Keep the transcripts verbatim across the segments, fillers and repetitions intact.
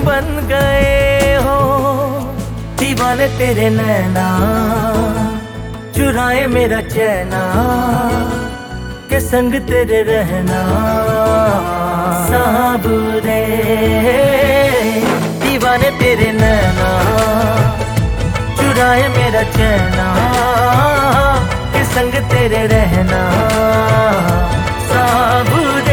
बन गए हो। दीवाने तेरे नैना चुराए मेरा चैना, के संग तेरे रहना साबुरे। दीवाने तेरे नैना चुराए मेरा चैना, के संग तेरे रहना साबुरे।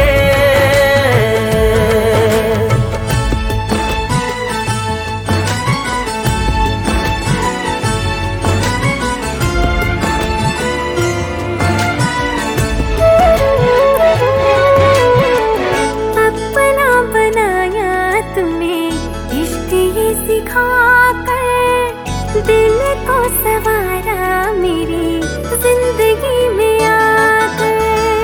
अपना बनाया तुमने इश्क ये सिखाकर, दिल को सवारा मेरी जिंदगी में आकर।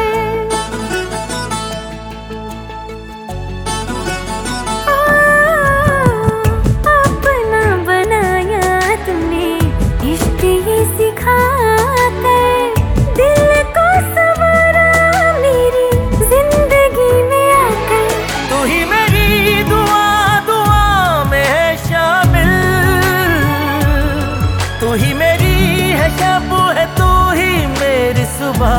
अपना बनाया तुमने इश्क ये सिखाकर, दिल को सवारा मेरी जिंदगी में आकर। तू ही मेरी दुआ दुआ में है शामिल, तू ही मेरी है शब है, तू ही मेरी सुबह।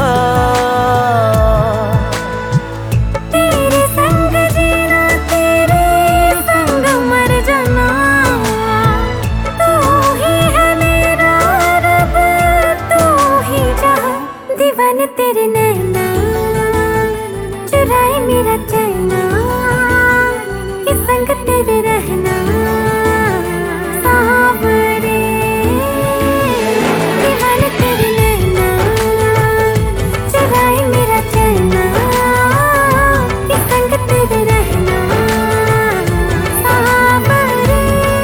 तेरे संग जीना तेरे संग मर जाना, तू ही है मेरा रब, तू ही जहां। दीवाने तेरे नैना चुराए मेरा चैना, के संग तेरे रहना सावरे। दीवाने तेरे नैना चुराए मेरा चैना, के संग तेरे रहना सावरे।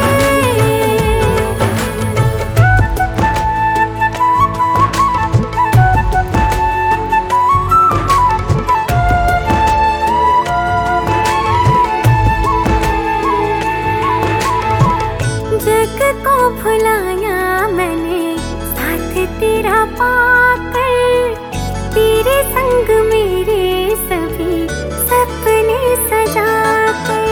जग को भुलाया मैंने साथ तेरा पाकर, तेरे संग मेरे सभी सपने सजाकर।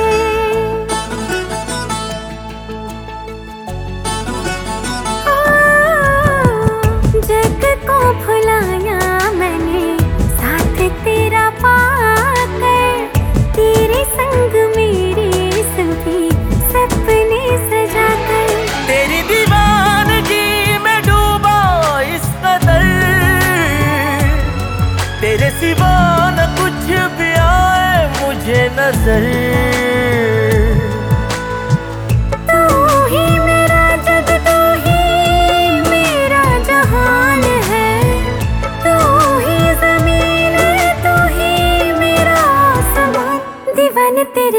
जग को भुलाया मैंने साथ तेरा पाकर, तेरे संग मेरे सभी सपने सजाकर। तेरी दीवानगी में डूबा इस कदर, तेरे सिवा न कुछ भी आए मुझे नजर। तू ही मेरा जग, तू ही मेरा जहान है, तू ही ज़मीन है, तू ही मेरा आसमान। दीवाने तेरे